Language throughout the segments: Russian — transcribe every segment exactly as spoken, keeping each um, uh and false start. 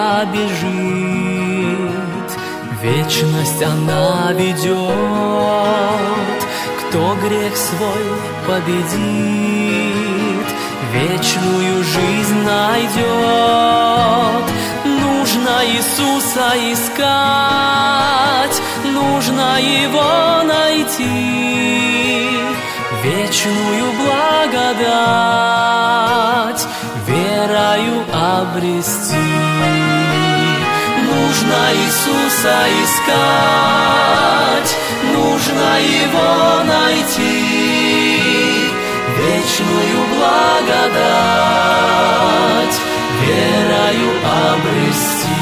бежит, вечность она ведет. Кто грех свой победит, вечную жизнь найдет. Нужно Иисуса искать, нужно Его найти, вечную благодать верою обрести. Нужно Иисуса искать, нужно Его найти, вечную благодать верою обрести.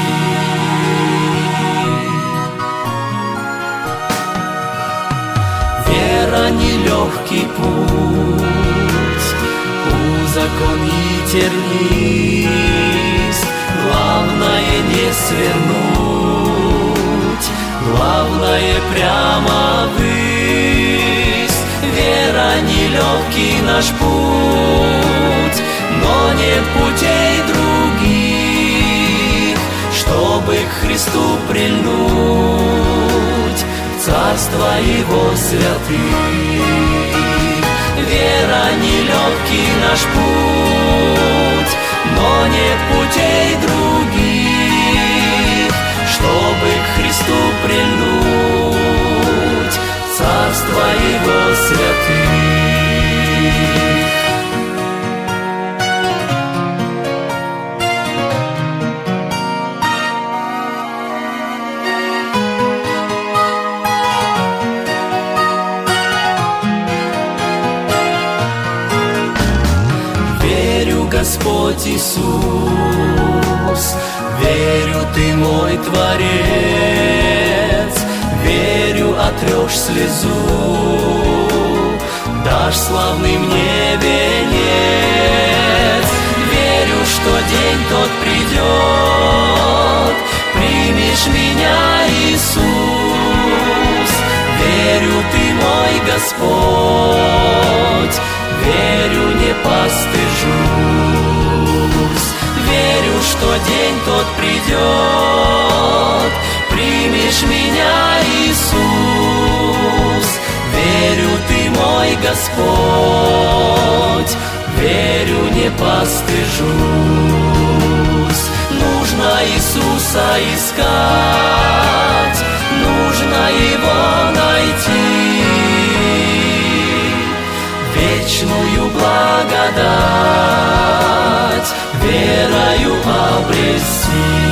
Вера нелегкий путь, узакон и тернист. Главное не свернуть, главное прямо ввысь. Вера нелегкий наш путь, но нет путей других, чтобы к Христу прильнуть, царство Его святых. Вера нелегкий наш путь, но нет путей других, чтобы к Христу прильнуть, царство Его святых. Господь Иисус, верю, Ты мой Творец, верю, отрешь слезу, дашь славный мне венец. Верю, что день тот придет, примешь меня, Иисус. Верю, Ты мой Господь, верю, не постыжусь. Верю, что день тот придет, примешь меня, Иисус. Верю, Ты мой Господь, верю, не постыжусь. Нужно Иисуса искать, нужно Его найти, вечную благодать верою обрести.